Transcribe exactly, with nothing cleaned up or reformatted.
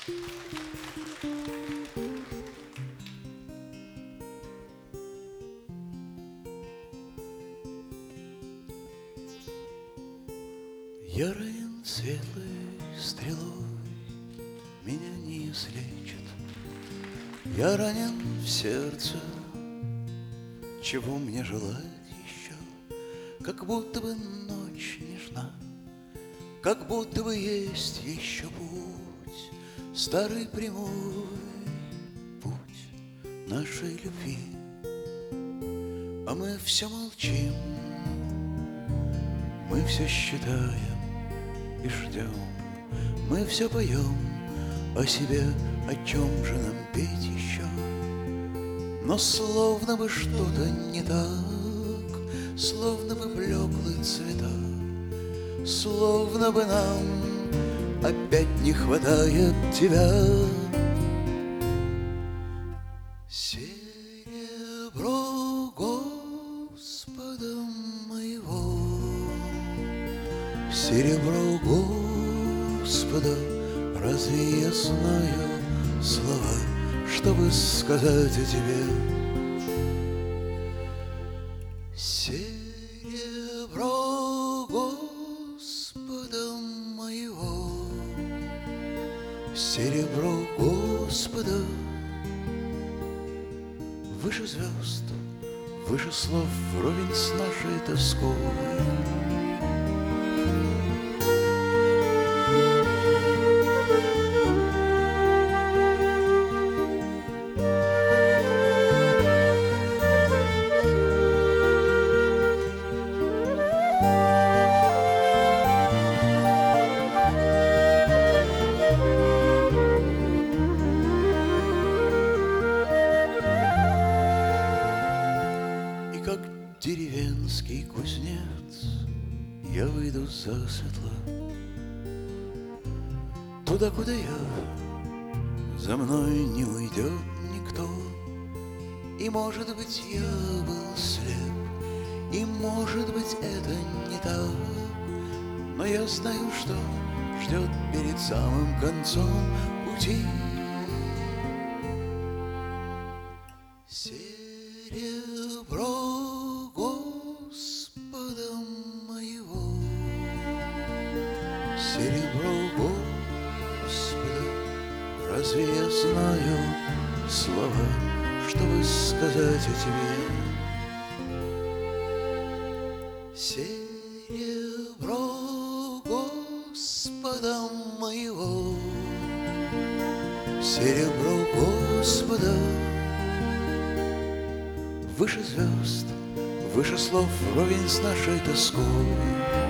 Я ранен светлой стрелой, меня не излечит. Я ранен в сердце, чего мне желать еще? Как будто бы ночь нежна, как будто бы есть еще путь, старый прямой путь нашей любви. А мы все молчим, мы все считаем и ждем, мы все поем о себе, о чем же нам петь еще. Но словно бы что-то не так, словно бы блеклы цвета, словно бы нам опять не хватает тебя. Серебро Господа моего, серебро Господа, разве я знаю слова, чтобы сказать о тебе? Серебро Господа моего, серебро Господа, выше звезд, выше слов, вровень с нашей тоской. Как деревенский кузнец я выйду засветло туда, куда я, за мной не уйдет никто. И, может быть, я был слеп, и, может быть, это не так, но я знаю, что ждет перед самым концом пути. Серебро Господа моего, серебро Господа, разве я знаю слова, чтобы сказать о тебе? Серебро Господа моего, серебро Господа, выше звезд, выше слов, вровень с нашей тоской.